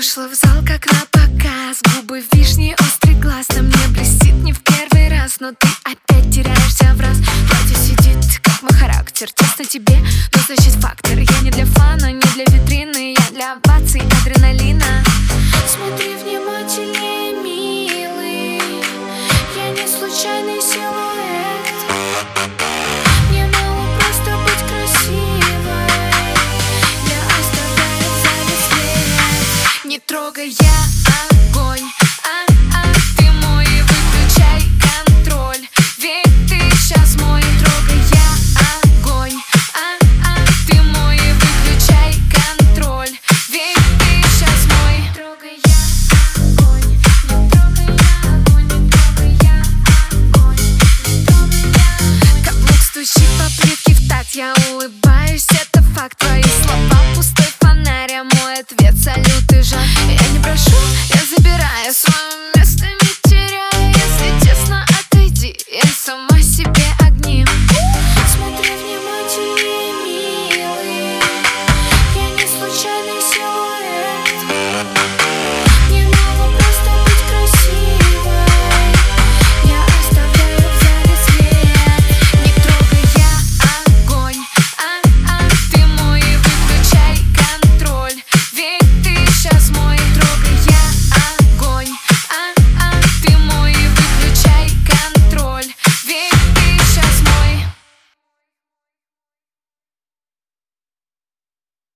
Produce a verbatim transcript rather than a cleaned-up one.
вышла в зал как на показ. Губы вишни, острый глаз на мне блестит не в первый раз. Но ты опять теряешься в раз. Платье сидит как мой характер. Тесно тебе, но значит фактор. Я не для фана, не для витрины. Я для оваций, адреналина. Смотри внимательнее, милый. Я не случайной силы